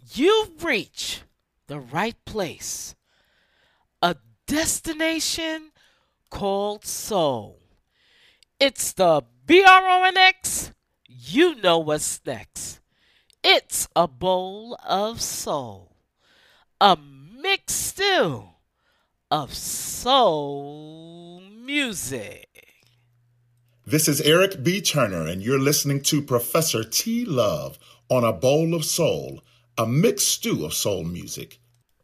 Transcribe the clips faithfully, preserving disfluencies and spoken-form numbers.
You've reached the right place, a destination called soul. It's the B R O N X. You know what's next. It's a bowl of soul, a mixed stew of soul music. This is Eric B. Turner, and you're listening to Professor T. Love on A Bowl of Soul, a mixed stew of soul music.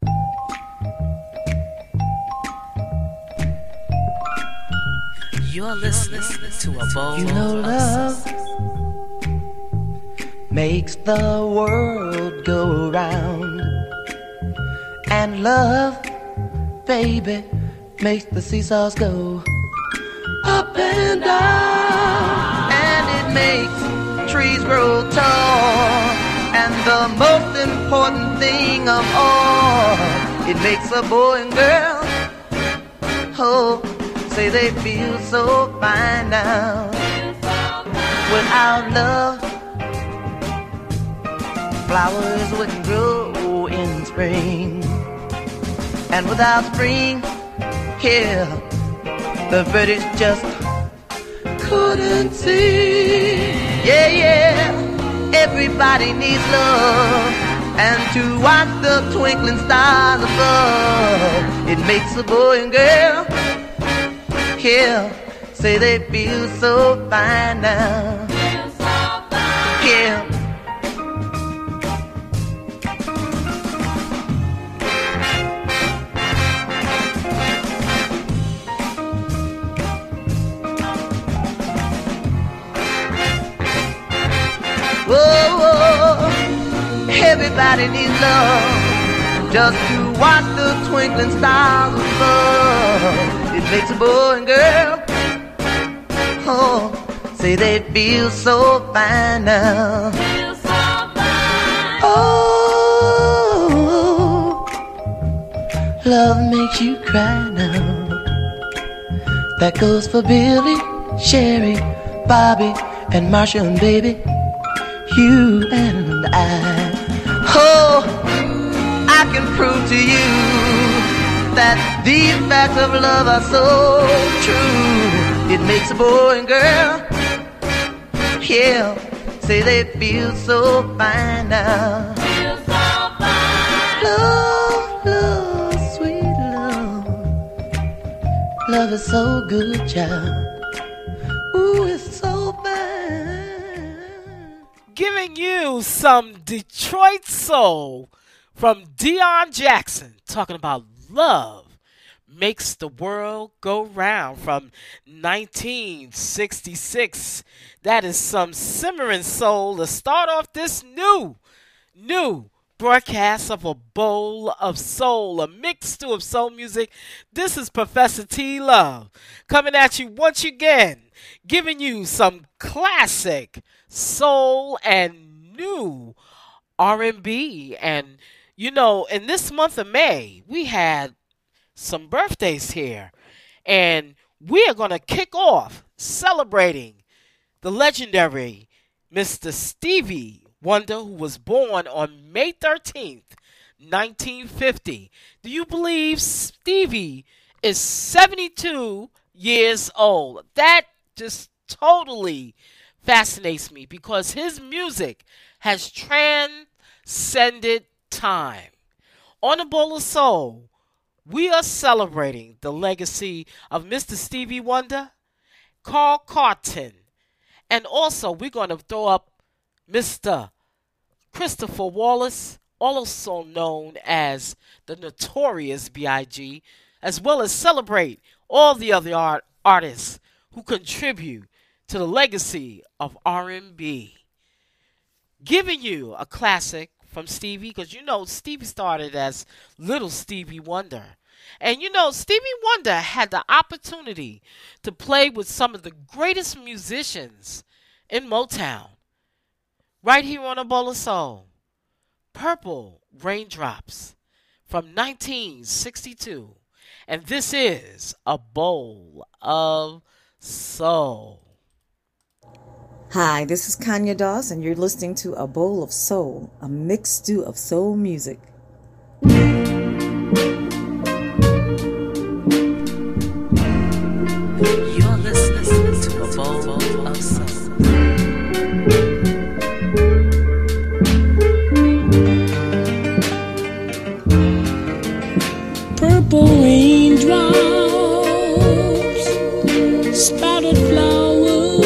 You're listening to A Bowl You know of love Soul. makes the world go round, and love, baby, makes the seesaws go up and down, and it makes trees grow tall, and the most important thing of all, it makes a boy and girl, oh, say they feel so fine now. Without love, flowers wouldn't grow in spring, and without spring, here, the British just couldn't sing. Yeah, yeah, everybody needs love, and to watch the twinkling stars above, it makes a boy and girl, here, say they feel so fine now. Yeah. Whoa, whoa, everybody needs love, just to watch the twinkling stars above. It makes a boy and girl, oh, say they feel so fine now. Oh, love makes you cry now. That goes for Billy, Sherry, Bobby, and Marsha and baby, you and I. Oh, I can prove to you that these facts of love are so true. It makes a boy and girl, yeah, say they feel so fine now. Love, love, sweet love, love is so good, child. Ooh, it's so fine. Giving you some Detroit soul from Deion Jackson, talking about love makes the world go round from nineteen sixty-six. That is some simmering soul to start off this new, new broadcast of A Bowl of Soul, a mixed stew of soul music. This is Professor T. Love coming at you once again, giving you some classic soul and new R and B. And you know, in this month of May, we had some birthdays here. And we are going to kick off celebrating the legendary Mister Stevie Wonder, who was born on May thirteenth, nineteen fifty. Do you believe Stevie is seventy-two years old? That just totally fascinates me because his music has transcended time. On A Bowl of Soul, we are celebrating the legacy of Mister Stevie Wonder, Carl Carlton, and also we're going to throw up Mister Christopher Wallace, also known as the Notorious B I G, as well as celebrate all the other art- artists who contribute to the legacy of R and B. Giving you a classic from Stevie, because you know Stevie started as Little Stevie Wonder. And you know, Stevie Wonder had the opportunity to play with some of the greatest musicians in Motown. Right here on A Bowl of Soul, Purple Raindrops from nineteen sixty-two. And this is A Bowl of Soul. Hi, this is Kanya Doss, and you're listening to A Bowl of Soul, a mixed stew of soul music. You're listening to A Bowl of Soul. Purple raindrops, sprouted flowers.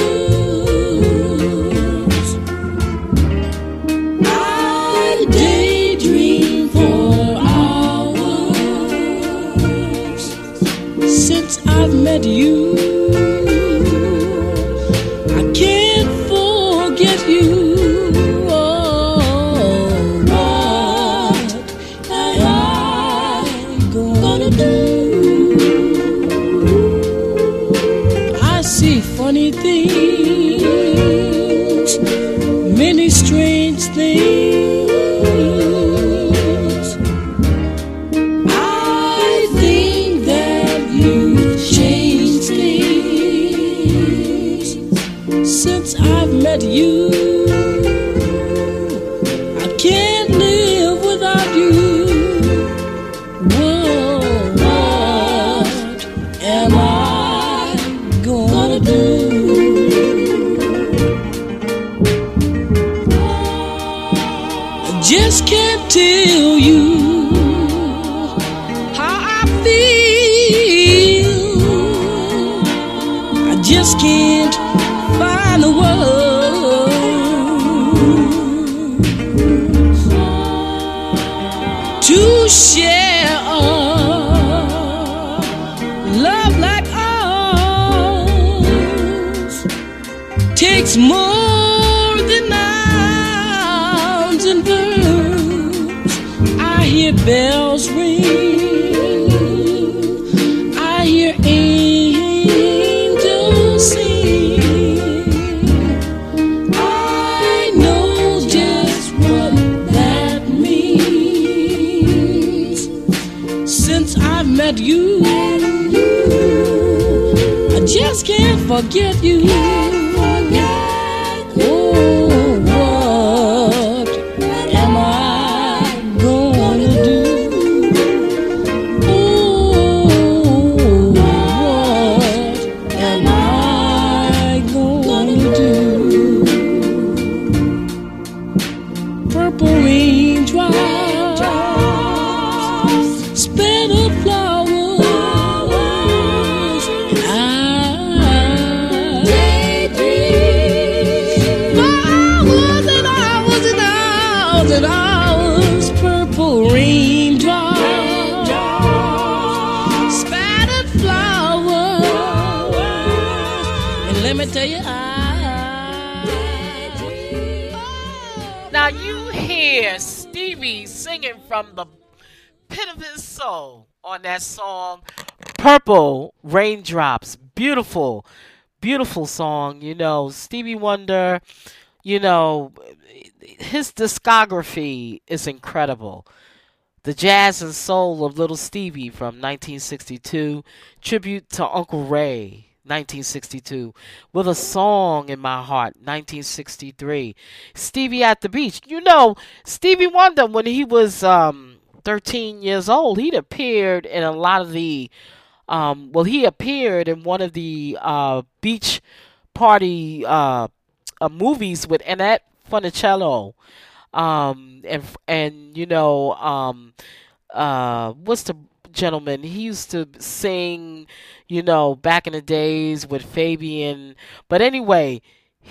I daydream for hours since I've met you. I can't forget you. Funny things, many strange things. I think that you've changed things since I've met you. I can't live without you. Whoa, what am I gonna do? Just can't tell you how I feel. I just can't find the words to share a love like ours. Takes more than nouns and verbs. I hear bells ring, I hear angels sing. I know just what that means. Since I've met you, I just can't forget you. Now you hear Stevie singing from the pit of his soul on that song, Purple Raindrops. Beautiful, beautiful song. You know, Stevie Wonder, you know, his discography is incredible. The Jazz and Soul of Little Stevie from nineteen sixty-two, Tribute to Uncle Ray, nineteen sixty-two, With a Song in My Heart, nineteen sixty-three, Stevie at the Beach. You know, Stevie Wonder, when he was um, thirteen years old, he'd appeared in a lot of the, um, well, he appeared in one of the uh, beach party uh, uh, movies with Annette Funicello. Um, and, and, you know, um, uh, what's the gentleman? He used to sing, you know, back in the days with Fabian. But anyway,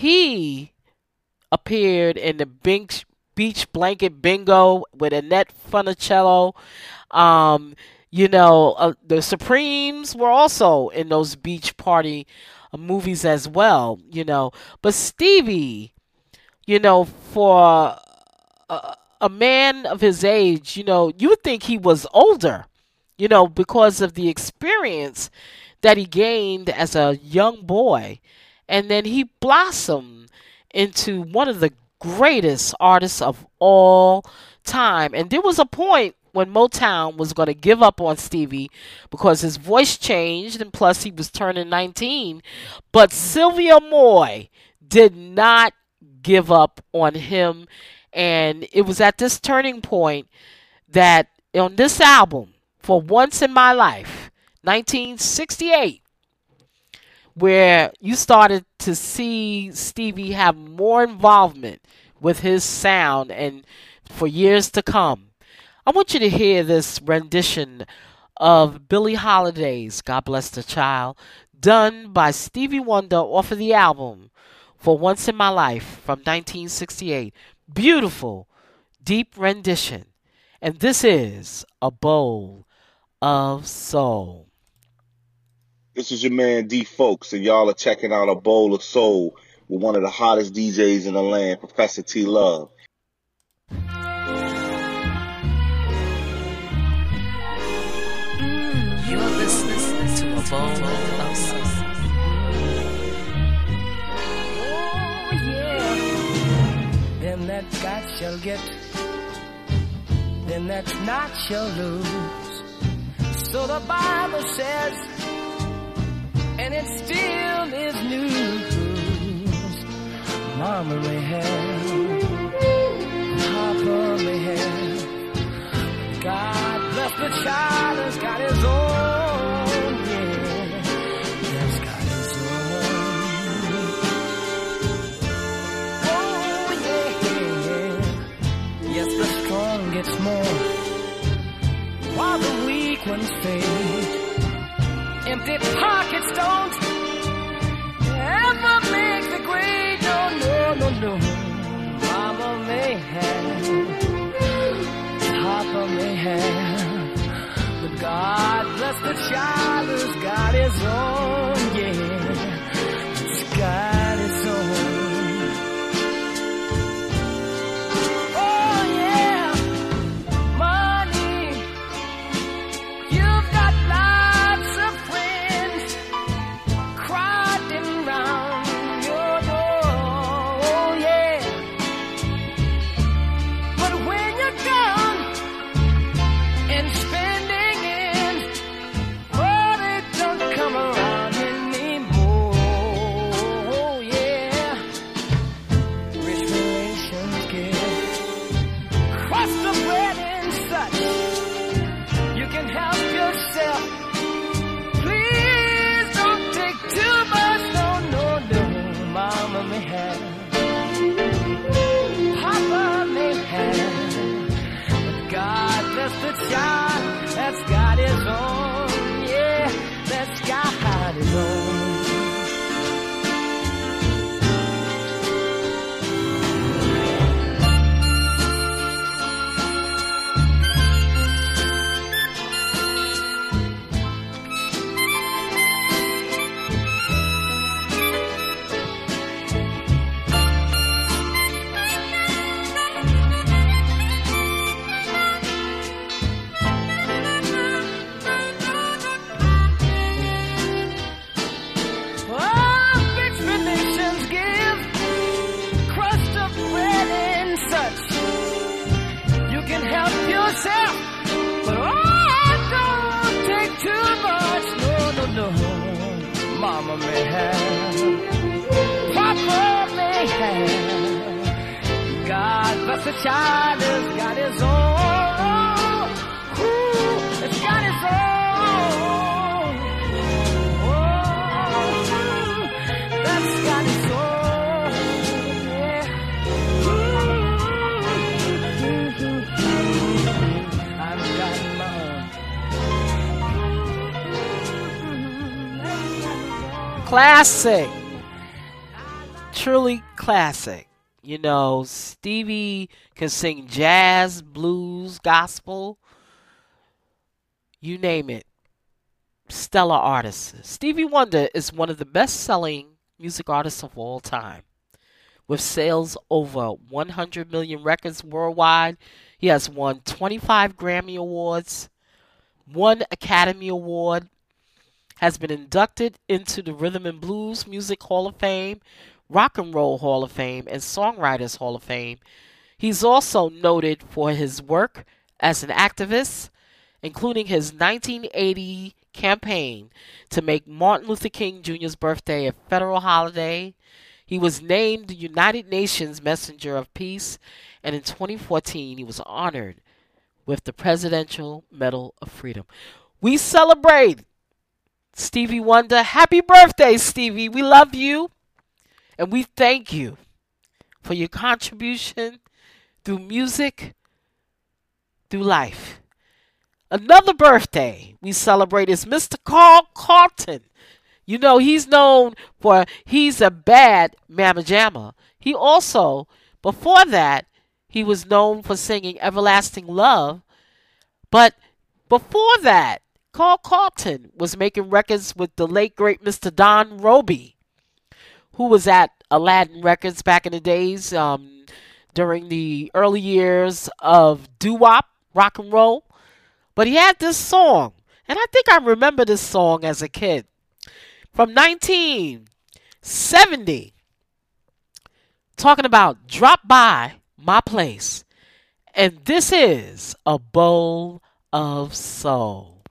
he appeared in the Beach, Beach Blanket Bingo with Annette Funicello. Um, you know, uh, the Supremes were also in those beach party uh, movies as well, you know. But Stevie, you know, for a, a man of his age, you know, you would think he was older, you know, because of the experience that he gained as a young boy. And then he blossomed into one of the greatest artists of all time. And there was a point when Motown was going to give up on Stevie because his voice changed, and plus he was turning nineteen. But Sylvia Moy did not give up on him. And it was at this turning point that on this album, For Once in My Life, nineteen sixty-eight, where you started to see Stevie have more involvement with his sound and for years to come. I want you to hear this rendition of Billie Holiday's God Bless the Child, done by Stevie Wonder off of the album For Once in My Life from nineteen sixty-eight. Beautiful, deep rendition. And this is A Bowl of Soul. This is your man D Folks, and y'all are checking out A Bowl of Soul with one of the hottest D Js in the land, Professor T Love. You're listening to A Bowl of Soul. Oh, yeah. Them that got shall get, them that's not shall lose. So the Bible says, and it still is news. Mama may have, Papa may have, God bless the child has got his own, yeah, he's got his own. Oh yeah, yes the strong gets more, while the weak ones fade. Empty pockets don't ever make the great. No, no, no, no. Mama may have, Papa may have, but God bless the child who's got his own. Yeah, he's got his own. Oh yeah, money. You've got lots of friends crowding round your door. Oh yeah, but when you're gone and spending in, oh they don't come around anymore. Oh yeah, rich relations give crust of bread and such. You can help yourself. Please don't take too much. No, no, no. Mama may have, Papa may have, but God bless the child that's got his own. Yeah, that's got his own. Oh, rich relations give crust of bread and such. You can help yourself, but oh, don't take too much. No, no, no. Mama may have, Papa may have, God bless the child has got his own. Ooh, it's got his own. That's got its own, yeah. I've got my own. Classic. Truly classic. You know, Stevie can sing jazz, blues, gospel, you name it. Stellar artist. Stevie Wonder is one of the best-selling music artists of all time. With sales over one hundred million records worldwide, he has won twenty-five Grammy Awards, one Academy Award, has been inducted into the Rhythm and Blues Music Hall of Fame, Rock and Roll Hall of Fame, and Songwriters Hall of Fame. He's also noted for his work as an activist, including his nineteen eighty campaign to make Martin Luther King Junior's birthday a federal holiday. He was named the United Nations Messenger of Peace, and in twenty fourteen, he was honored with the Presidential Medal of Freedom. We celebrate Stevie Wonder. Happy birthday, Stevie. We love you, and we thank you for your contribution through music, through life. Another birthday we celebrate is Mister Carl Carlton. You know, he's known for, he's a bad mamma jamma. He also, before that, he was known for singing Everlasting Love. But before that, Carl Carlton was making records with the late, great Mister Don Roby, who was at Aladdin Records back in the days, um, during the early years of doo-wop, rock and roll. But he had this song, and I think I remember this song as a kid, from nineteen seventy, talking about Drop By My Place. And this is A Bowl of Soul.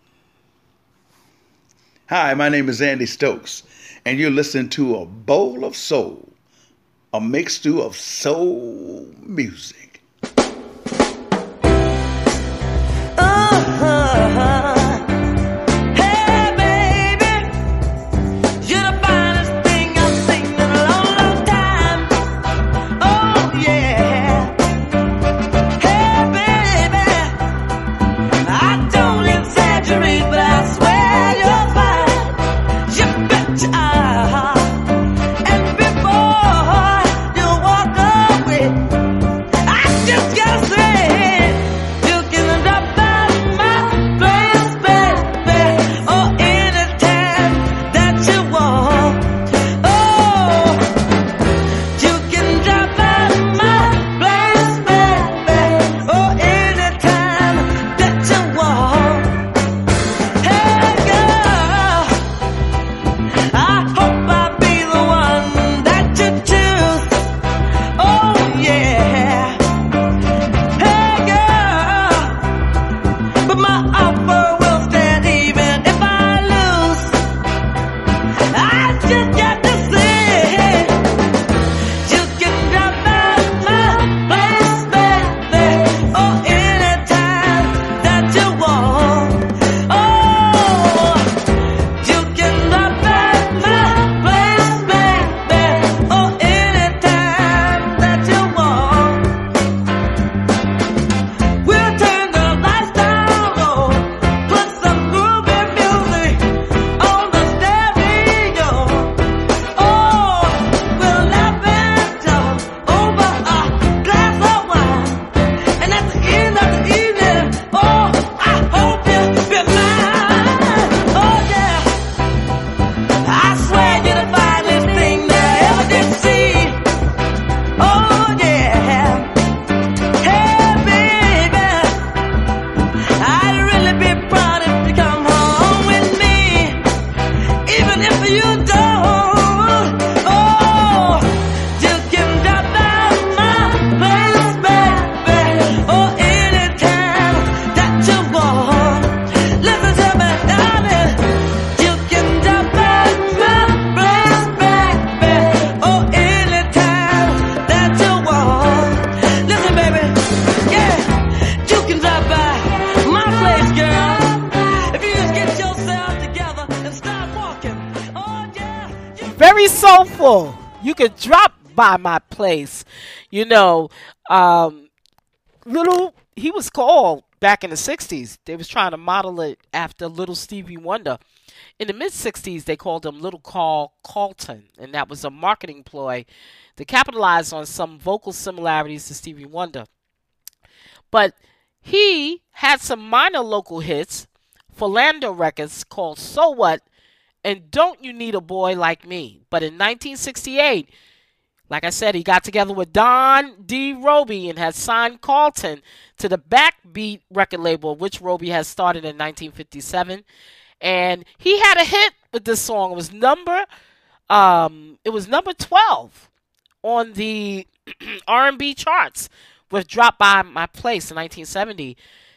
Hi, my name is Andy Stokes, and you're listening to A Bowl of Soul, a mixed stew of soul music. Uh-huh. Hey, baby, you're the finest thing I've seen in a long, long time. Oh, yeah. Hey, baby, I don't exaggerate, but I swear you're fine. You bet you are. And before you walk away, I just gotta say, you can drop by my place, baby, or anytime that you want. Oh, you can drop by my place, baby, or anytime that you want. Hey, girl, I hope I'll be the one that you choose. Oh, yeah. Hey, girl, but my offer will stand even if I lose. I just got to say, you can drop by my place, baby, or anytime that you want. Oh, you can drop by my place, baby, or anytime that you want. We'll turn the lights down low, put some groovy music on the stereo. Oh, we'll laugh and talk over a glass of wine, and at the end of the evening, oh, I hope you'll be mine. Oh, yeah, I swear you're the finest thing that I ever did see. Oh, yeah. Hey, baby, I'd really be proud if you come home with me, even if you don't. Oh, you can drop by my place, baby, or anytime that you want. Listen to me, darling, you can drop by my place, baby, or anytime that you want. Listen, baby, yeah, you can drop by my place, girl, if you just get yourself together and start walking. Oh, yeah, you Very soulful. You could drop by my place. You know, um, little, he was called back in the sixties. They was trying to model it after Little Stevie Wonder. In the mid-sixties, they called him Little Carl Carlton, and that was a marketing ploy to capitalize on some vocal similarities to Stevie Wonder. But he had some minor local hits for Lando Records called So What and Don't You Need a Boy Like Me. But in nineteen sixty-eight, like I said, he got together with Don D. Roby and had signed Carlton to the Backbeat record label, which Roby had started in nineteen fifty-seven. And he had a hit with this song. It was number, um, it was number twelve on the R and B charts with Drop By My Place in nineteen seventy.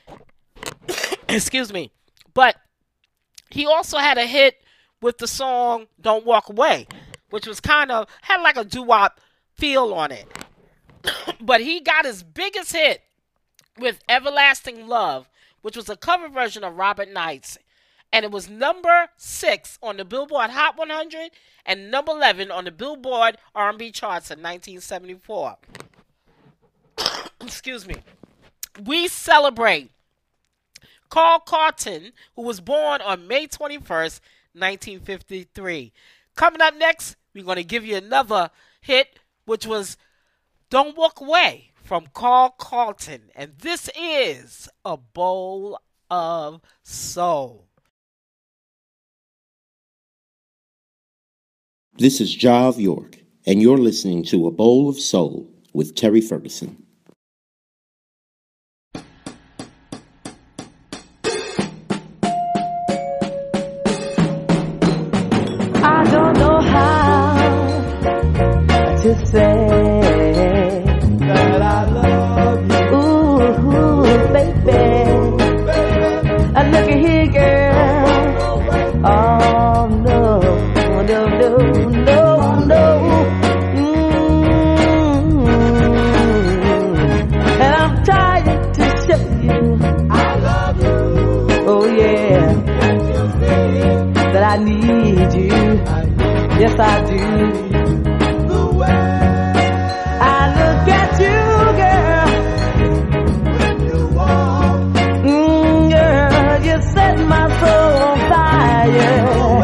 Excuse me. But he also had a hit with the song Don't Walk Away. which was kind of had like a doo-wop feel on it. But he got his biggest hit with Everlasting Love, which was a cover version of Robert Knight's. And it was number six on the Billboard Hot one hundred and number eleven on the Billboard R and B charts in nineteen seventy-four. Excuse me. We celebrate Carl Carlton, who was born on May twenty-first, nineteen fifty-three. Coming up next, we're going to give you another hit, which was Don't Walk Away from Carl Carlton. And this is A Bowl of Soul. This is Jav York, and you're listening to A Bowl of Soul with Terry Ferguson. I don't know how to say that I love you. Ooh, baby. I look at here, girl. Oh, no, no, no, no, no. Mm-hmm. And I'm tired to show you I love you. Oh, yeah. That I need you. Yes, I do. The way I look at you, girl, when you walk, mm, girl, you set my soul on fire.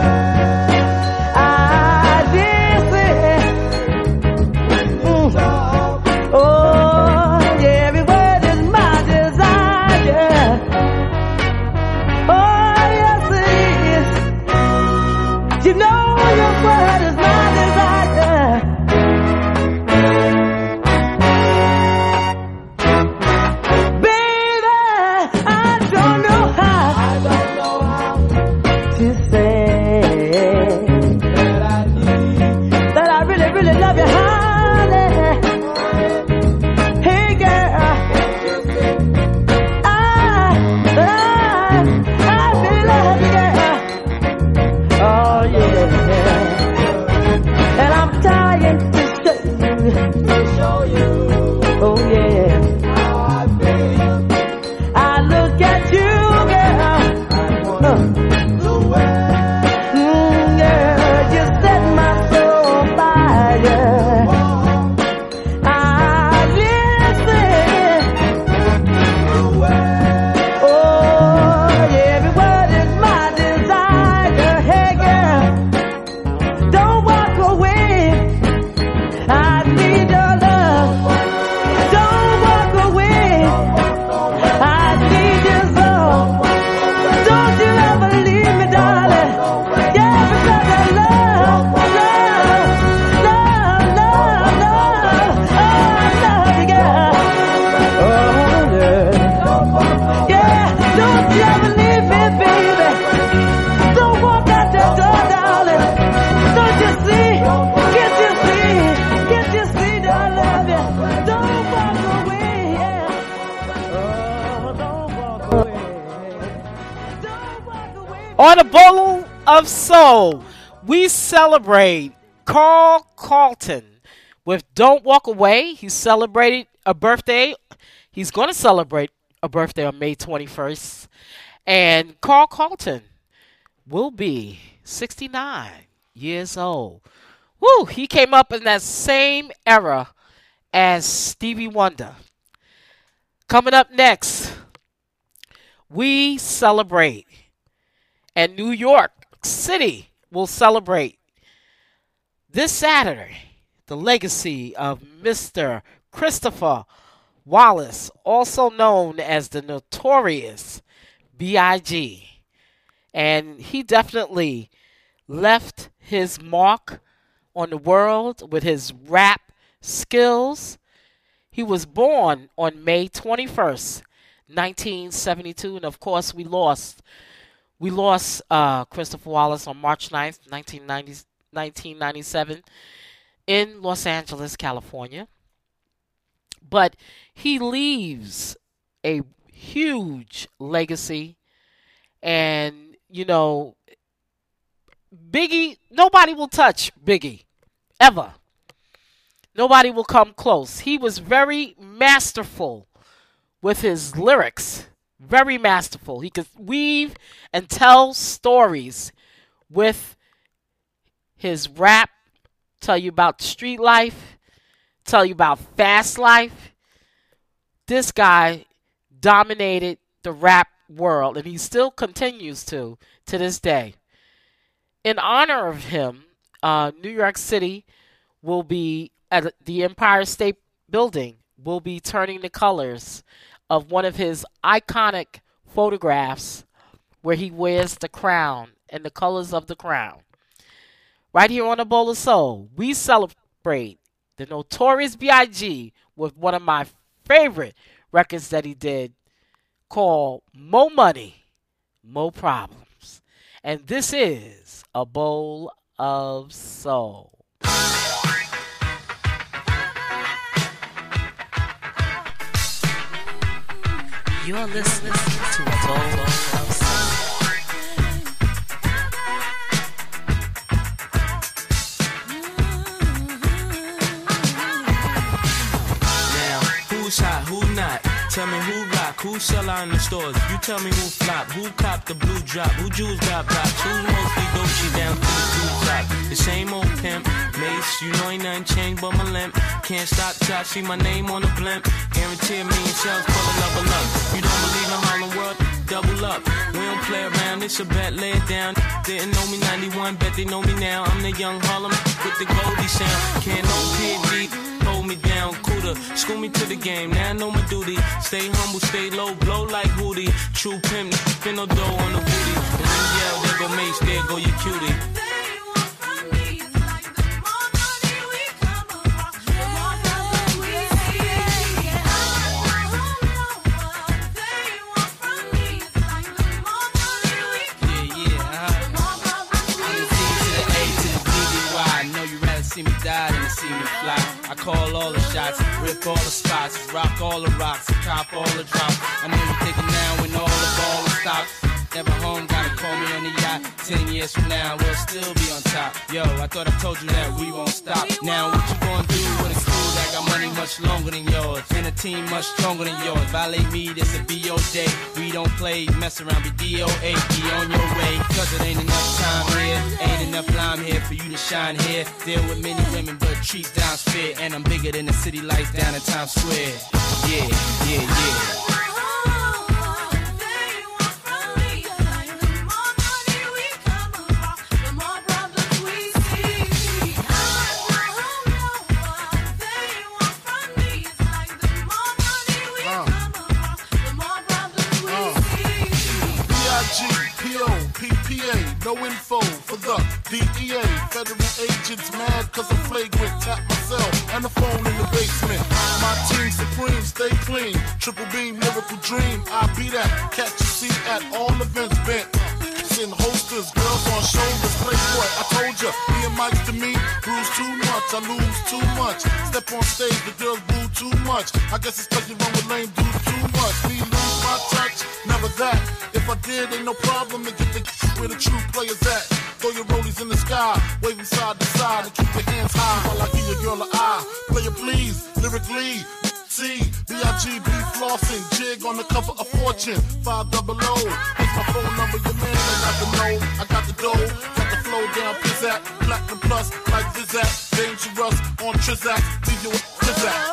I did it. Mm. Oh, yeah, every word is my desire. Oh, yes, it is. You know. Your word is my desire. Baby, I don't know how, I don't know how to say that I need, that I really, really love you, honey. Hey, girl, I, I, I really love you, girl. Oh, yeah. And I'm tired to show you, oh yeah, how I feel. I look at you, girl, uh, the way, mm, girl, you set my soul on fire. I listen, the way, oh yeah, every word is my desire. Hey girl, don't walk away. I need your love. Don't walk away. I need your soul. Don't you ever leave me, darling. Yeah, because I love, love, love, love, love. Oh, I love you, girl. Oh, yeah. Yeah, don't you ever leave me, baby. Don't walk out that door, darling. Don't you see? Can't you see? Can't you see that I love you? Don't walk away, yeah. Oh, don't walk away. Don't walk away. On A Bowl of Soul, we celebrate Carl Carlton with Don't Walk Away. He celebrated a birthday. He's going to celebrate a birthday on May twenty-first. And Carl Carlton will be sixty-nine years old. Woo! He came up in that same era as Stevie Wonder. Coming up next, we celebrate, and New York City will celebrate this Saturday the legacy of Mister Christopher Wallace, also known as the Notorious B I G And he definitely left his mark on the world with his rap skills. He was born on May twenty-first, nineteen seventy-two, and of course we lost we lost uh, Christopher Wallace on March ninth, nineteen ninety-seven in Los Angeles, California. But he leaves a huge legacy, and you know, Biggie, nobody will touch Biggie ever. Nobody will come close. He was very masterful with his lyrics. Very masterful. He could weave and tell stories with his rap, tell you about street life, tell you about fast life. This guy dominated the rap world, and he still continues to, to this day. In honor of him, uh, New York City will be, at the Empire State Building, will be turning the colors of one of his iconic photographs where he wears the crown and the colors of the crown. Right here on A Bowl of Soul, we celebrate the Notorious B I G with one of my favorite records that he did called Mo Money, Mo Problems. And this is A Bowl of Soul. You're listening to A Bowl of Soul. Now, who's hot, who not? Tell me who rock, who sell out in the stores. You tell me who flop, who cop the blue drop, who jewels got blocks, who's mostly Dolce down to the two top. The same old pimp, Mace, you know ain't nothing changed but my limp. Can't stop till I see my name on the blimp. Guarantee a million shells, pull a level up. You don't believe in Harlem World? Double up. We don't play around, it's a bet, lay it down. Didn't know me ninety-one, bet they know me now. I'm the young Harlem with the Goldie sound. Can't no P D hold me down, cooler. School me to the game, now I know my duty. Stay humble, stay low, blow like Hootie. True pimp, spin no dough on the booty. And when you yell, there go Mace, there go your cutie. See me die than to see me fly. I call all the shots, rip all the spots, rock all the rocks, cop all the drops. I know you thinking now when all the ball stops. Never home, gotta call me on the yacht. Ten years from now, we'll still be on top. Yo, I thought I told you that we won't stop. Now what you gonna do with a crew that got money much longer than yours, and a team much stronger than yours? Violate me, this a B O day. We don't play, mess around, be D O A. Be on your way, cause it ain't enough time here. Ain't enough lime here for you to shine here. Deal with many women, but treat down's fair. And I'm bigger than the city lights down in Times Square. Yeah, yeah, yeah. No info for the D E A. Federal agents mad cause I'm flagrant. Tap myself and the phone in the basement. My team supreme, stay clean. Triple beam, miracle dream. I be that. Catch a seat at all events bent. Send holsters, girls on shoulders. Playboy, I told ya. Me and Mike's to me. Bruise too much, I lose too much. Step on stage, the girls boo too much. I guess it's cause you run with lame dudes too much. Me lose my touch, never that. If I did, ain't no problem to get the where the true players at. Throw your rollies in the sky, waving side to side, and keep your hands high while I give your girl an eye. Player please, lyrically, C, B I G B flossing, jig on the cover of Fortune, five double O. Here's my phone number, your man, I got the know, I got the dough, got the flow down, pizzazz, platinum plus, like Zizak, dangerous on Trizak, leave you with Trizak.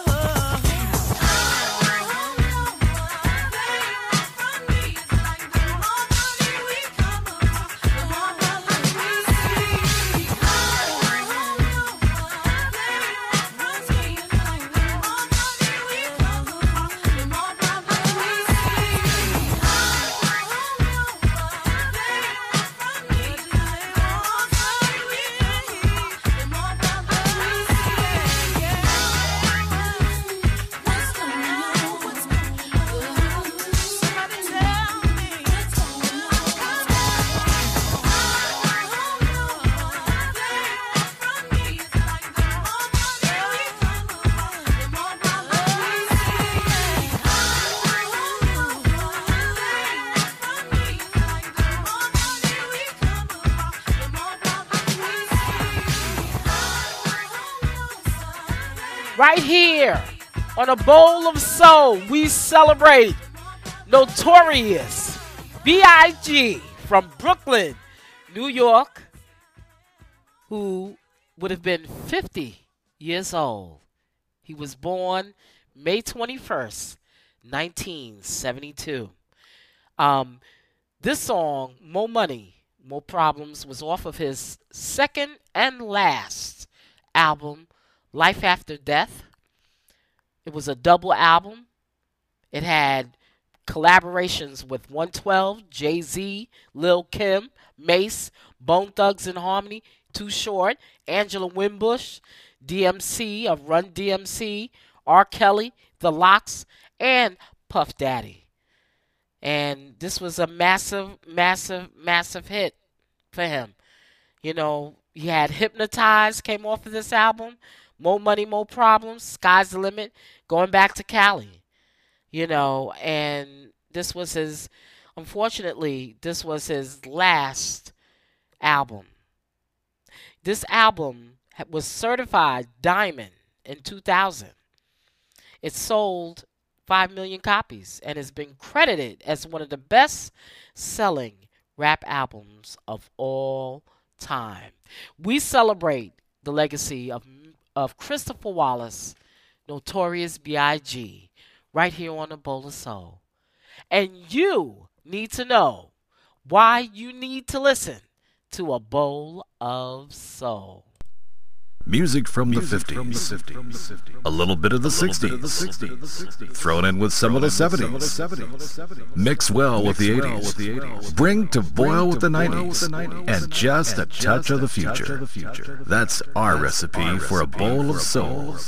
right here on A Bowl of Soul, we celebrate Notorious B I G from Brooklyn, New York, who would have been fifty years old. He was born May twenty-first, nineteen seventy-two. Um, this song, More Money, More Problems, was off of his second and last album, Life After Death. It was a double album. It had collaborations with one twelve, Jay-Z, Lil Kim, Mace, Bone Thugs and Harmony, Too Short, Angela Winbush, D M C of Run D M C, R. Kelly, The Lox, and Puff Daddy. And this was a massive, massive, massive hit for him. You know, he had Hypnotized, came off of this album, More Money, More Problems, Sky's the Limit, Going Back to Cali. You know, and this was his, unfortunately, this was his last album. This album was certified diamond in two thousand. It sold five million copies and has been credited as one of the best-selling rap albums of all time. We celebrate the legacy of, of Christopher Wallace, Notorious B I G, right here on A Bowl of Soul. And you need to know why you need to listen to A Bowl of Soul. Music from the fifties, a little bit of the sixties, thrown in with some of the seventies, mix well with the eighties, bring to boil with the nineties, and just a touch of the future. That's our recipe for a bowl of soul.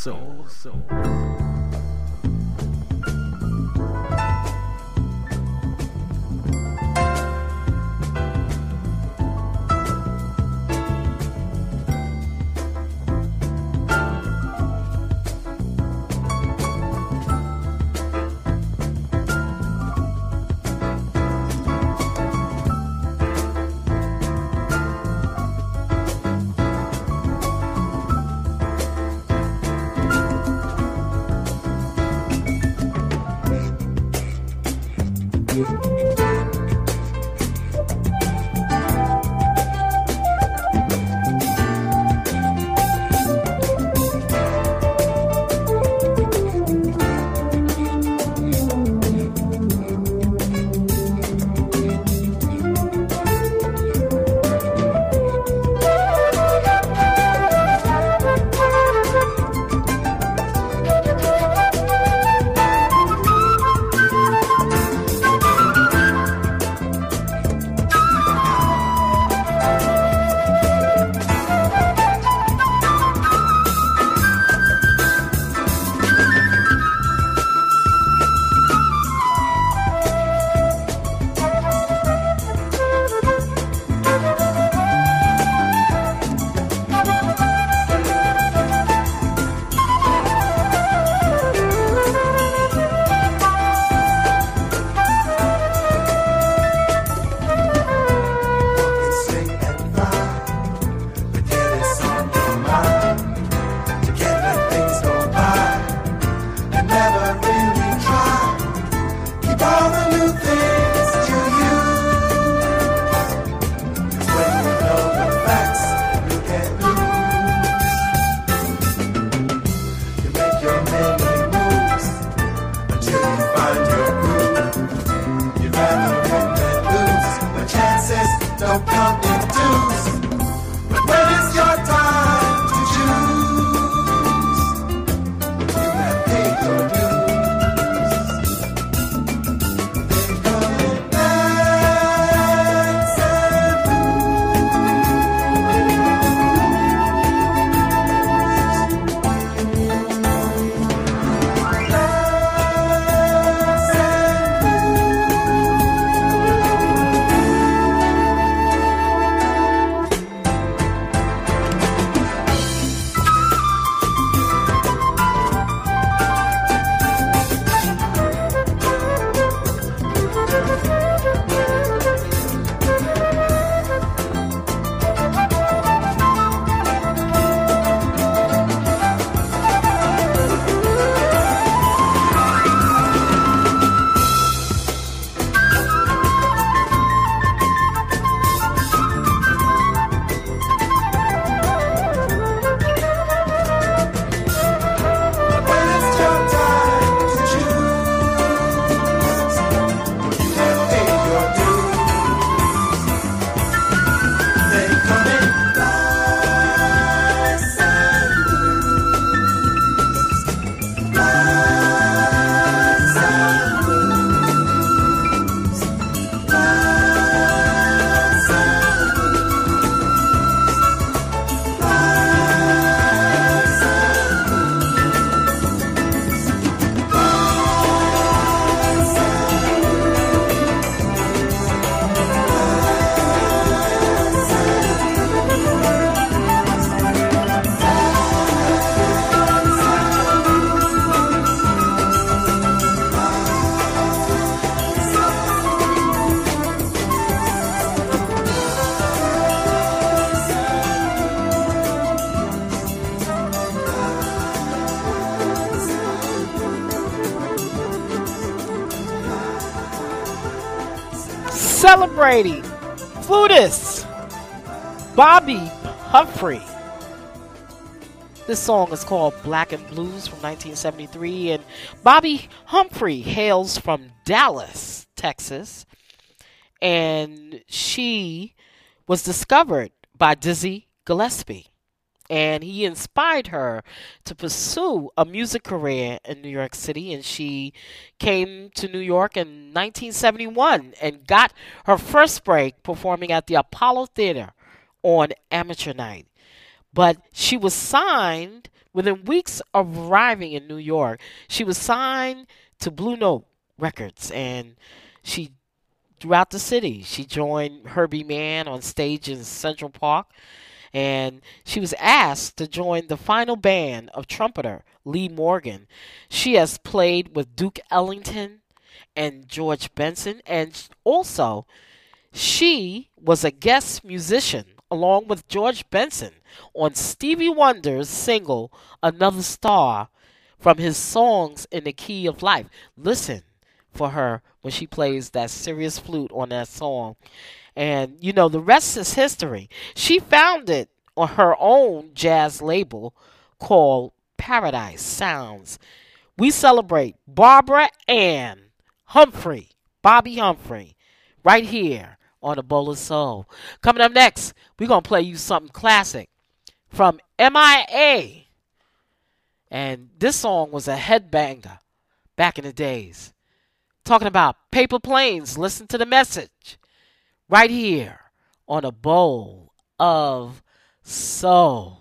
celebrating flutist Bobby Humphrey. This song is called Black and Blues from nineteen seventy-three, and Bobby Humphrey hails from Dallas, Texas, and she was discovered by Dizzy Gillespie, and he inspired her to pursue a music career in New York City, and she came to New York in nineteen seventy-one and got her first break performing at the Apollo Theater on Amateur Night. But she was signed within weeks of arriving in New York. She was signed to Blue Note Records, and she throughout the city. She joined Herbie Mann on stage in Central Park, and she was asked to join the final band of trumpeter Lee Morgan. She has played with Duke Ellington and George Benson, and also she was a guest musician along with George Benson on Stevie Wonder's single Another Star from his Songs in the Key of Life. Listen for her when she plays that serious flute on that song. And, you know, the rest is history. She founded on her own jazz label called Paradise Sounds. We celebrate Barbara Ann Humphrey, Bobby Humphrey, right here on A Bowl of Soul. Coming up next, we're going to play you something classic from M I A. And this song was a headbanger back in the days. Talking about paper planes. Listen to the message right here on A Bowl of Soul.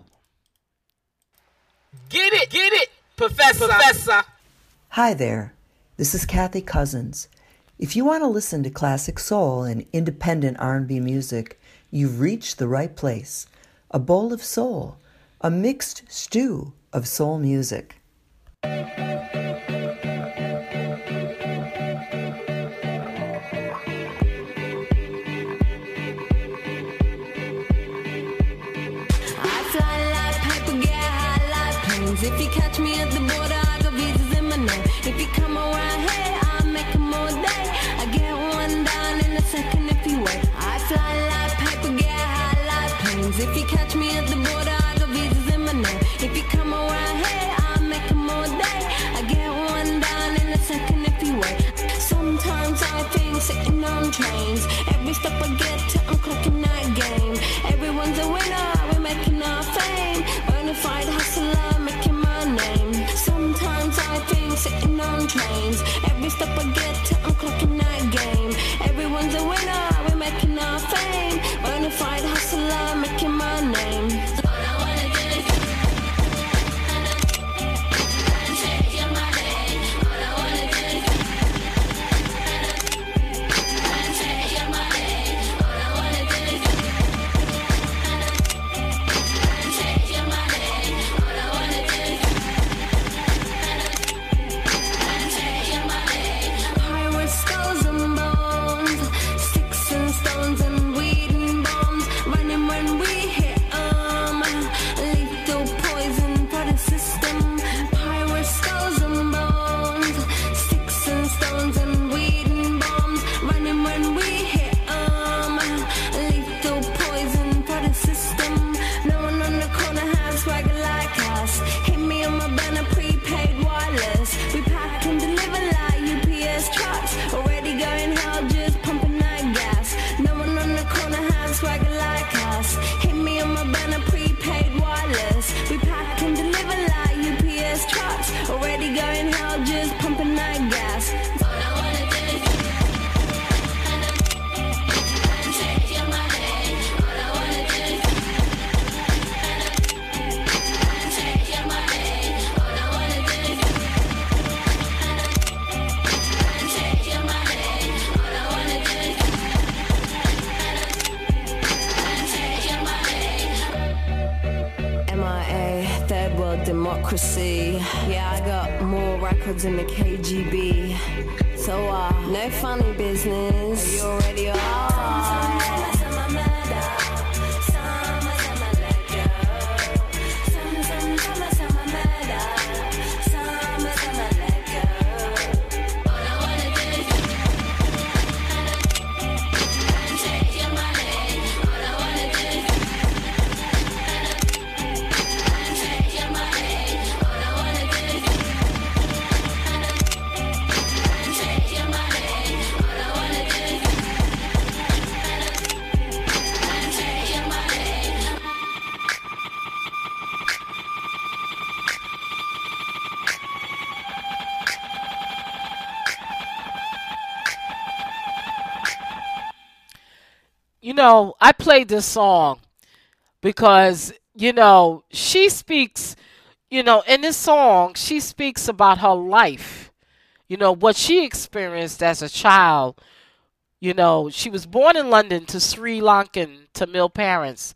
Get it, get it, Professor. Professor. Hi there, this is Kathy Cousins. If you want to listen to classic soul and independent R and B music, you've reached the right place. A Bowl of Soul, a mixed stew of soul music. If you catch me at the border, I got visas in my name. If you come around here, I'll make them all day. I get one down in a second if you wait. I fly like paper, get high like planes. If you catch me at the border, I got visas in my name. If you come around here, I'll make them all day. I get one down in a second if you wait. Sometimes I think sitting on trains. Every step I get to, I'm clocking that game. Everyone's a winner, we're making our fame. Bonafide hustler, making my name. Sometimes I think sitting on trains. Every step I get to, I'm clocking that game. Everyone's a winner, we're making our fame. Bonafide hustler, making my name. All I wanna do is change your mind. All I wanna do is change your mind. All I wanna do is change your mind. All I wanna do is change your mind. Pirates, skulls and bones, sticks and stones and weed and bombs, running when we hit 'em. Lethal poison for the system. Pirates, skulls and bones, sticks and stones and weed and bombs, running when we hit 'em. Lethal poison for the system. No one on the corner has swagger like us. Hit me on my banner, prepaid wireless. We pack and deliver like U P S trucks. Already going hell, just pumping that gas. No one on the corner has swagger like us. Hit me on my banner, prepaid wireless. We pack and deliver like U P S trucks. Already going hell, just pumping that gas. All I wanna do is change your mind. All I wanna do is change your mind. All I wanna do is change your mind. All I wanna do is change your mind. M I A, third world democracy. Yeah, I got more records in the K G B. So, uh, no funny business. You already are. you know, I played this song because, you know, she speaks, you know, in this song, she speaks about her life, you know, what she experienced as a child. You know, she was born in London to Sri Lankan Tamil parents,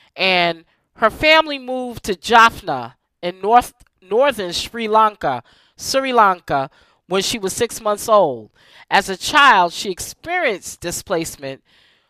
and her family moved to Jaffna in north northern Sri Lanka, Sri Lanka, when she was six months old. As a child, she experienced displacement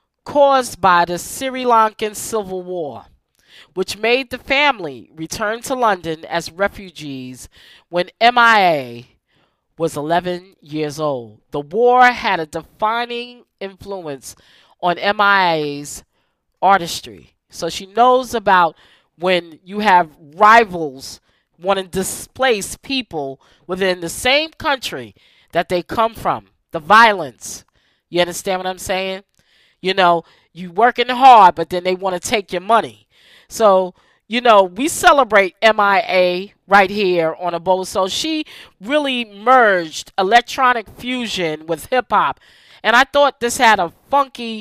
caused by the Sri Lankan Civil War, which made the family return to London as refugees when M I A was eleven years old. The war had a defining influence on M I A's artistry. So she knows about when you have rivals want to displace people within the same country that they come from. The violence. You understand what I'm saying? You know, you working hard, but then they want to take your money. So, you know, we celebrate M I A right here on A Bowl of Soul. She really merged electronic fusion with hip-hop. And I thought this had a funky,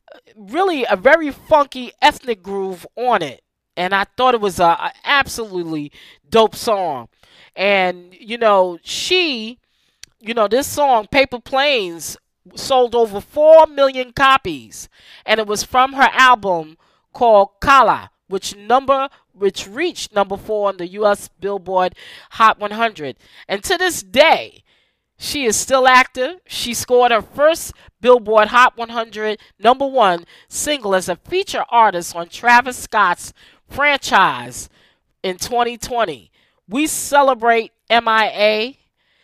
really a very funky ethnic groove on it. And I thought it was a, a absolutely dope song. And, you know, she, you know, this song, Paper Planes, sold over four million copies. And it was from her album called Kala, which number which reached number four on the U S Billboard Hot one hundred. And to this day, she is still active. She scored her first Billboard Hot one hundred number one single as a feature artist on Travis Scott's franchise in twenty twenty. We celebrate M I A.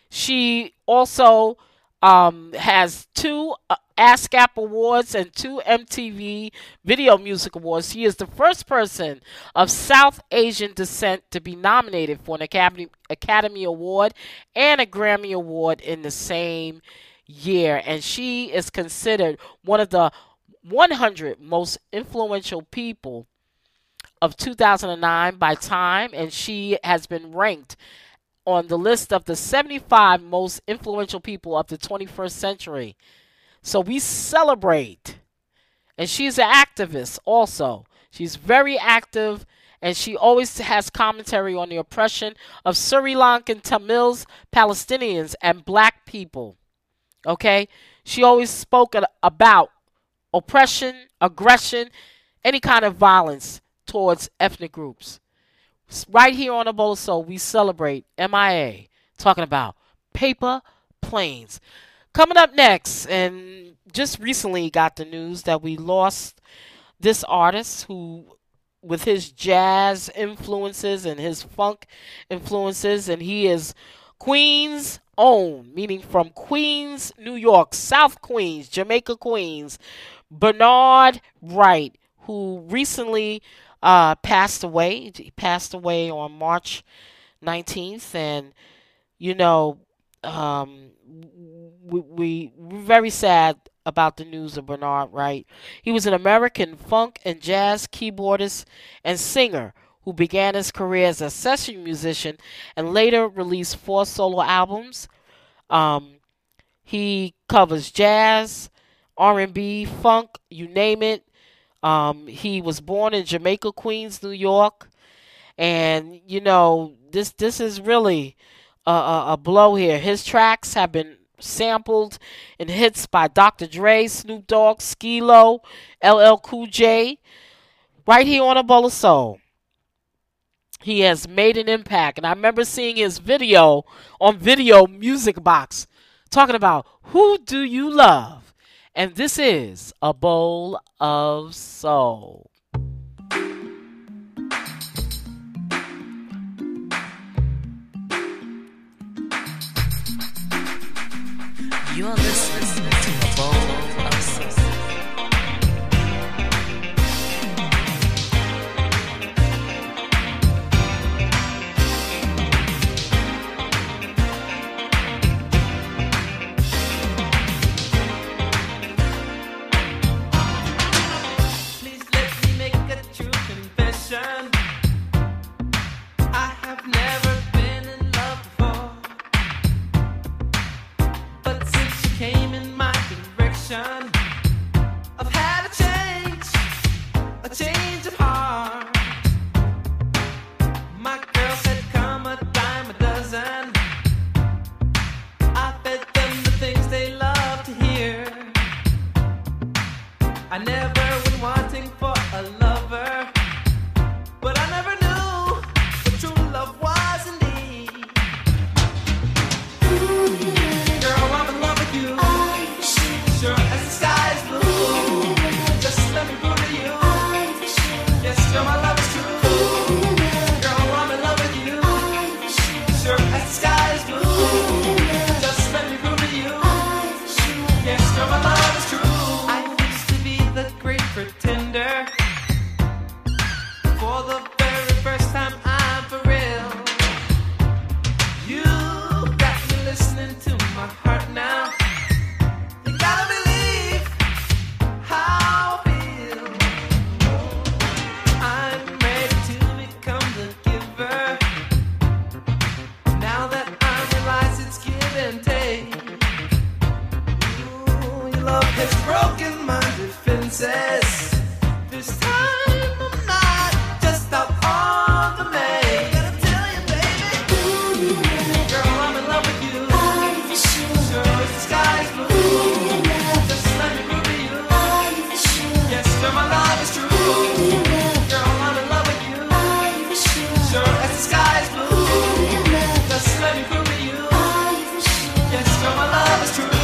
She also um, has two uh, ASCAP Awards and two M T V Video Music Awards. She is the first person of South Asian descent to be nominated for an Academy, Academy Award and a Grammy Award in the same year. And she is considered one of the one hundred most influential people of two thousand nine by Time, and she has been ranked on the list of the seventy-five most influential people of the twenty-first century. So we celebrate. And she's an activist also. She's very active, and she always has commentary on the oppression of Sri Lankan Tamils, Palestinians, and black people. Okay? She always spoke about oppression, aggression, any kind of violence towards ethnic groups. Right here on A Bowl of Soul, we celebrate M I A, talking about Paper Planes. Coming up next, and just recently got the news that we lost this artist who, with his jazz influences and his funk influences, and he is Queens' own, meaning from Queens, New York, South Queens, Jamaica, Queens, Bernard Wright, who recently uh, passed away. He passed away on March nineteenth, and, you know, um, we, we, we're very sad about the news of Bernard Wright. He was an American funk and jazz keyboardist and singer who began his career as a session musician and later released four solo albums. Um, he covers jazz, R and B, funk, you name it. Um, he was born in Jamaica, Queens, New York. And, you know, this this is really a, a, a blow here. His tracks have been sampled in hits by Doctor Dre, Snoop Dogg, Skee-Lo, L L Cool J, right here on A Bowl of Soul. He has made an impact, and I remember seeing his video on Video Music Box talking about Who Do You Love? And this is A Bowl of Soul. You're listening to A Bowl of Soul. Please let me make a true confession. I have never been in love before, but since you came in my direction, I've had a change. I never went wanting for a lover, but I never knew what true love was indeed. Girl, I'm in love with you, sure as the sky is blue. Just let me prove to you, yes, girl, my love is true. Girl, I'm in love with you, sure as the sky is blue. Just let me prove to you, yes, girl, my love is true. I used to be the great pretender. For the very first time, I'm for real. You got me listening to my heart now. You gotta believe how I feel. I'm ready to become the giver. Now that I realize it's give and take. Ooh, your love has broken my defenses. This time I'm not just out on the main. Gotta tell you, baby, girl, I'm in love with you. Sure as the sky's blue. Just let me prove to you, yes, girl, my love is true. Girl, I'm in love with you. Sure as the sky's blue. Just let me prove to you, yes, girl, my love is true.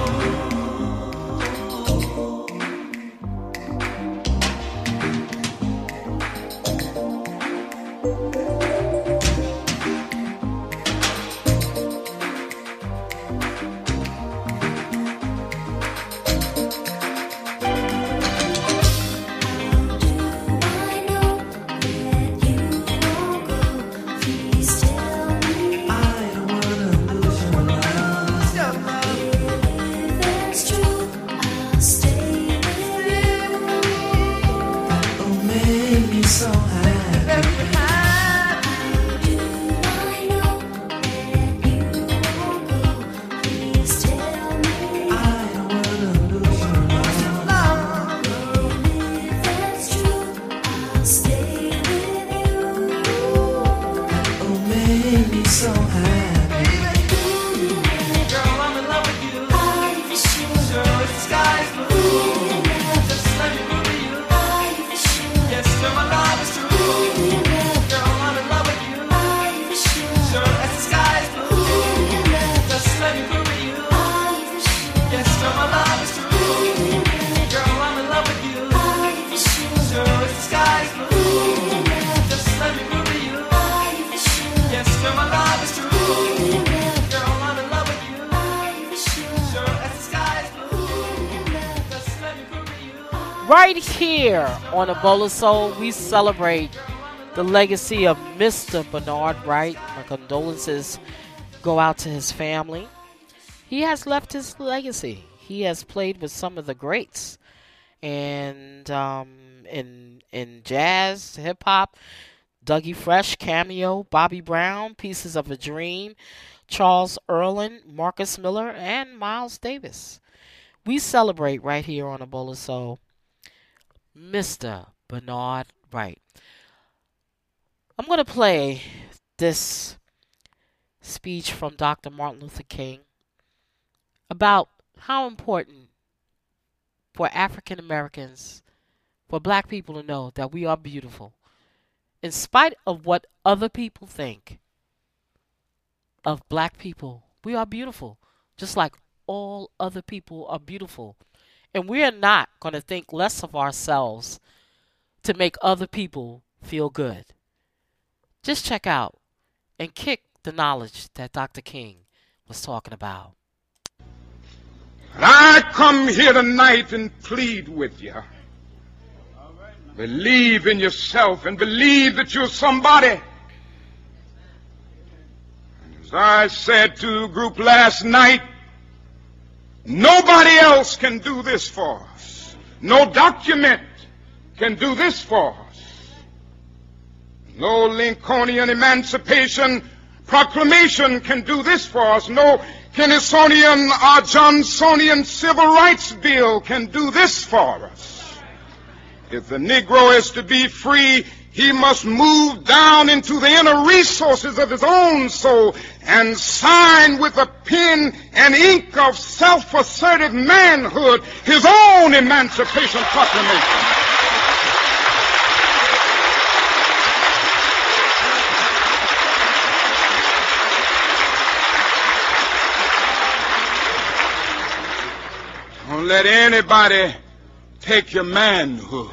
Right here on A Bowl of Soul, we celebrate the legacy of Mister Bernard Wright. My condolences go out to his family. He has left his legacy. He has played with some of the greats, and um, in in jazz, hip hop, Dougie Fresh, Cameo, Bobby Brown, Pieces of a Dream, Charles Earlin, Marcus Miller, and Miles Davis. We celebrate right here on A Bowl of Soul Mister Bernard Wright. I'm going to play this speech from Doctor Martin Luther King about how important for African Americans, for black people to know that we are beautiful. In spite of what other people think of black people, we are beautiful, just like all other people are beautiful. And we are not going to think less of ourselves to make other people feel good. Just check out and kick the knowledge that Doctor King was talking about. And I come here tonight and plead with you. Believe in yourself and believe that you're somebody. And as I said to the group last night, nobody else can do this for us. No document can do this for us. No Lincolnian Emancipation Proclamation can do this for us. No Kennysonian or Johnsonian Civil Rights Bill can do this for us. If the Negro is to be free, he must move down into the inner resources of his own soul and sign with a pen and ink of self-assertive manhood his own Emancipation Proclamation. Don't let anybody take your manhood.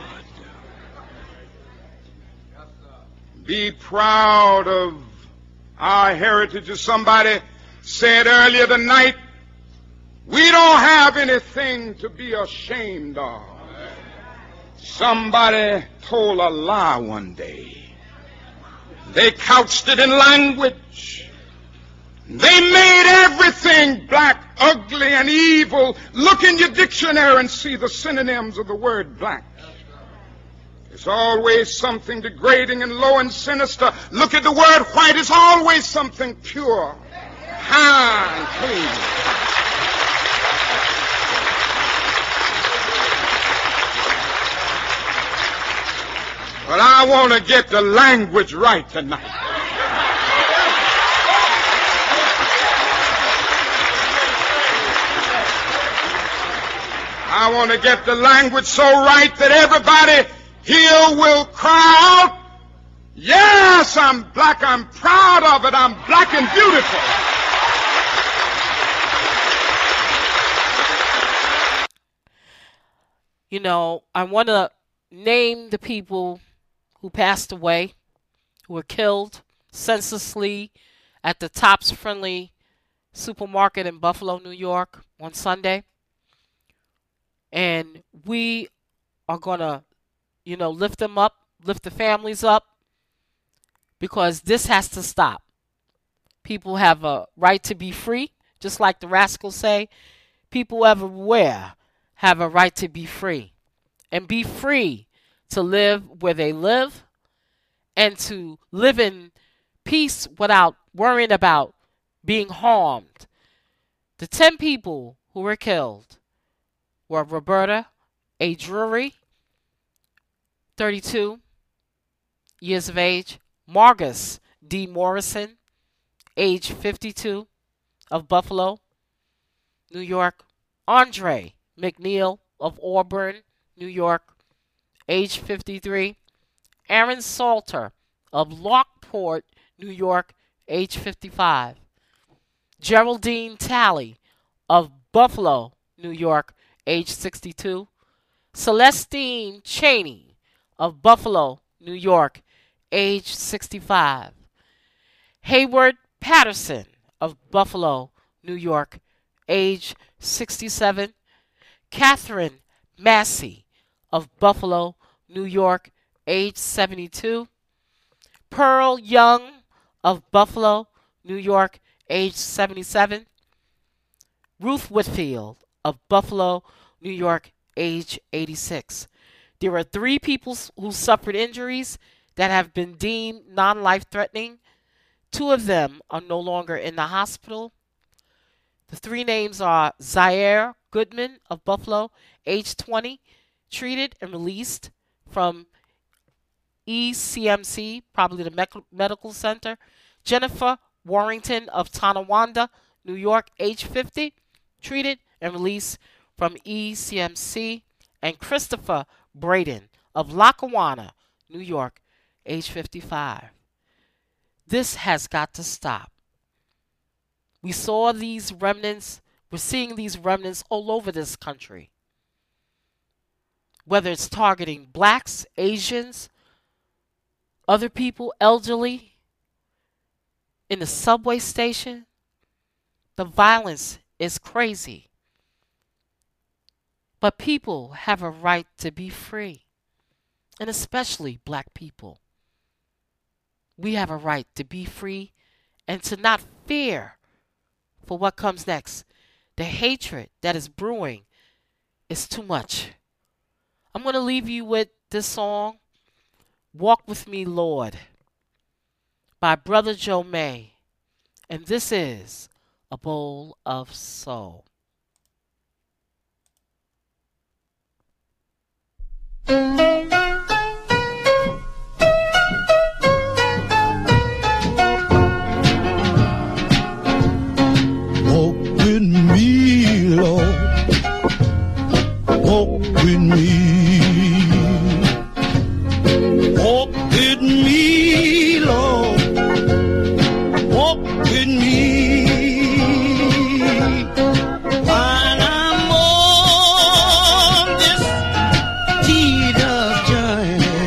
Be proud of our heritage. As somebody said earlier tonight, we don't have anything to be ashamed of. Somebody told a lie one day. They couched it in language. They made everything black, ugly, and evil. Look in your dictionary and see the synonyms of the word black. It's always something degrading and low and sinister. Look at the word white. It's always something pure, high, and clean. But I want to get the language right tonight. I want to get the language so right that everybody here will cry out, yes, I'm black, I'm proud of it, I'm black and beautiful. You know, I want to name the people who passed away, who were killed senselessly at the Tops Friendly supermarket in Buffalo, New York on Sunday. And we are going to, you know, lift them up, lift the families up, because this has to stop. People have a right to be free, just like the Rascals say. People everywhere have a right to be free, and be free to live where they live and to live in peace without worrying about being harmed. The ten people who were killed were Roberta A. Drury, thirty-two years of age, Margus D. Morrison, age fifty-two, of Buffalo, New York, Andre McNeil of Auburn, New York, age fifty-three, Aaron Salter of Lockport, New York, age fifty-five, Geraldine Talley of Buffalo, New York, age sixty-two, Celestine Cheney of Buffalo, New York, age sixty-five, Hayward Patterson of Buffalo, New York, age sixty-seven, Catherine Massey of Buffalo, New York, age seventy-two, Pearl Young of Buffalo, New York, age seventy-seven, Ruth Whitfield of Buffalo, New York, age eighty-six. There are three people who suffered injuries that have been deemed non-life-threatening. Two of them are no longer in the hospital. The three names are Zaire Goodman of Buffalo, age twenty, treated and released from E C M C, probably the Mec- medical center. Jennifer Warrington of Tonawanda, New York, age fifty, treated and released from E C M C. And Christopher Braden of Lackawanna, New York, age fifty-five. This has got to stop. We saw these remnants, we're seeing these remnants all over this country. Whether it's targeting blacks, Asians, other people, elderly, in the subway station, the violence is crazy. But people have a right to be free, and especially black people. We have a right to be free and to not fear for what comes next. The hatred that is brewing is too much. I'm going to leave you with this song, Walk With Me, Lord, by Brother Joe May. And this is A Bowl of Soul. walk with me. Walk with me, Lord. Walk with me. While I'm on this tedious journey,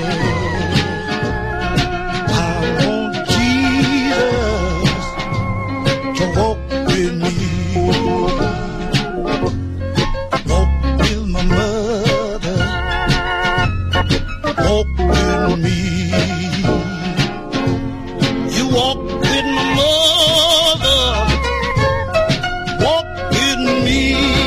I want Jesus to walk with me. Walk with my mother. Walk with me. You walk with my mother. Walk with me.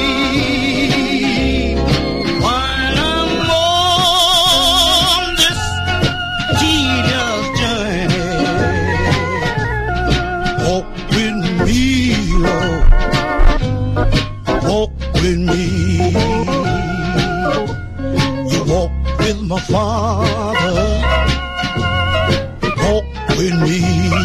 While I'm on this tedious journey, walk with me, Lord. Walk with me. You walk with my father. Walk with me.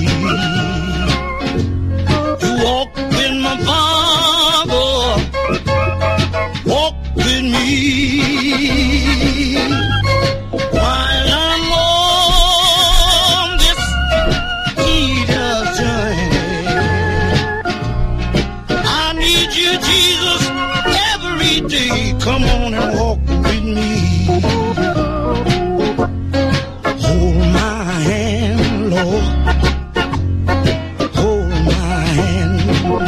You walk with my father. Walk with me. While I'm on this tedious journey, I need you, Jesus, every day. Come on and walk with me. Hold my hand, Lord. Hold my hand.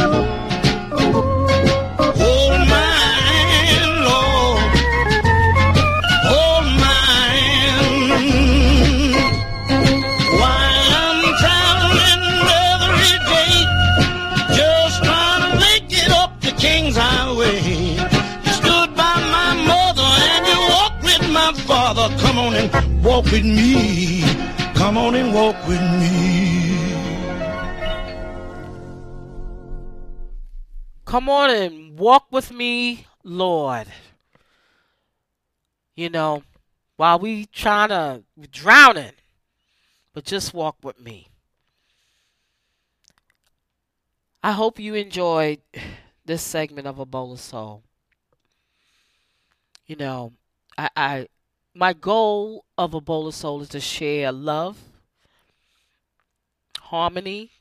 Hold my hand, Lord. Hold my hand. While I'm traveling every day, just trying to make it up the King's Highway. You stood by my mother and you walked with my father. Come on and walk with me. Come on and walk with me. Come on and walk with me, Lord. You know, while we trying to drowning, but just walk with me. I hope you enjoyed this segment of A Bowl of Soul. You know, I, I my goal of A Bowl of Soul is to share love, harmony,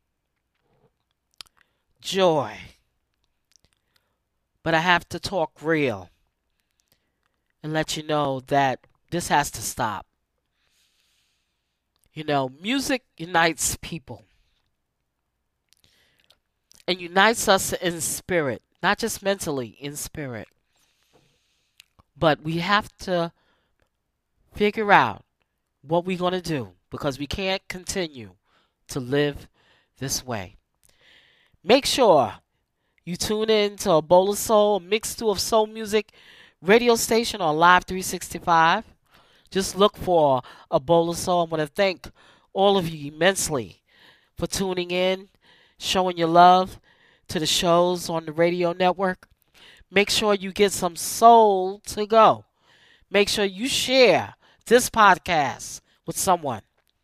joy. But I have to talk real and let you know that this has to stop. You know, music unites people and unites us in spirit, not just mentally, in spirit. But we have to figure out what we're going to do because we can't continue to live this way. Make sure you tune in to A Bowl of Soul, a mixed stew of soul music radio station on Live three sixty-five. Just look for A Bowl of Soul. I want to thank all of you immensely for tuning in, showing your love to the shows on the radio network. Make sure you get some soul to go. Make sure you share this podcast with someone.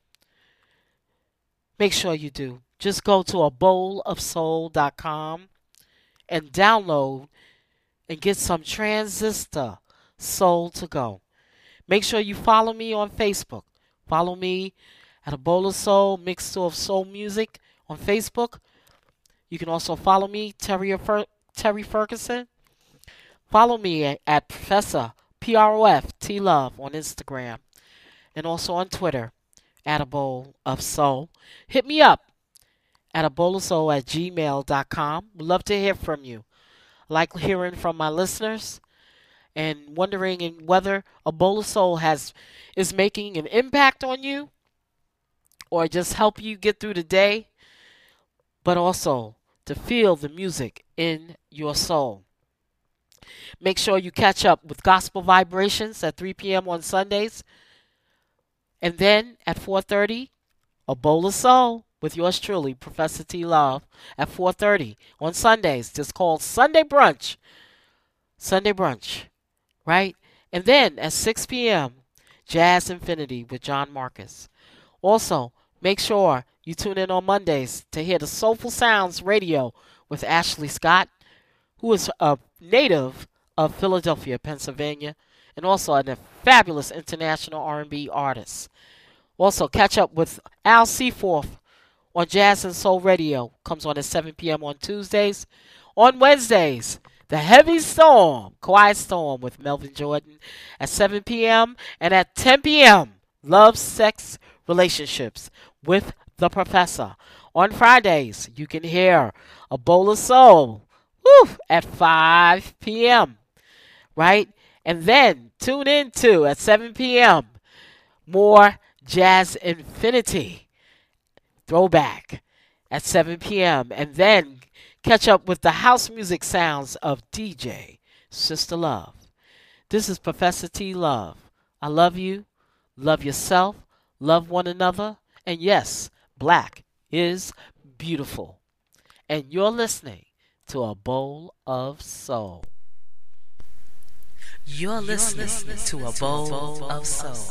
Make sure you do. Just go to a bowl of soul dot com and download and get some transistor soul to go. Make sure you follow me on Facebook. Follow me at A Bowl of Soul, mixed of soul music on Facebook. You can also follow me, Terry, Fer- Terry Ferguson. Follow me at, at Professor P R O F T Love on Instagram and also on Twitter at A Bowl of Soul. Hit me up at a bowl of soul at gmail dot com. Would love to hear from you. I like hearing from my listeners and wondering in whether A Bowl of Soul has is making an impact on you or just help you get through the day, but also to feel the music in your soul. Make sure you catch up with Gospel Vibrations at three p.m. on Sundays. And then at four thirty, A Bowl of Soul with yours truly, Professor T Love, at four thirty on Sundays. Just called Sunday Brunch. Sunday Brunch, right? And then at six p.m., Jazz Infinity with John Marcus. Also, make sure you tune in on Mondays to hear the Soulful Sounds Radio with Ashley Scott, who is a native of Philadelphia, Pennsylvania, and also a fabulous international R and B artist. Also, catch up with Al Seaforth on Jazz and Soul Radio. Comes on at seven p.m. on Tuesdays. On Wednesdays, The Heavy Storm, Quiet Storm with Melvin Jordan at seven p.m. And at ten p.m., Love, Sex, Relationships with The Professor. On Fridays, you can hear A Bowl of Soul woo, at five p.m., right? And then tune in to, at seven p.m., more Jazz Infinity Throwback at seven p.m. And then catch up with the house music sounds of D J Sister Love. This is Professor T. Love. I love you. Love yourself. Love one another. And yes, black is beautiful. And you're listening to A Bowl of Soul. You're listening to A Bowl of Soul.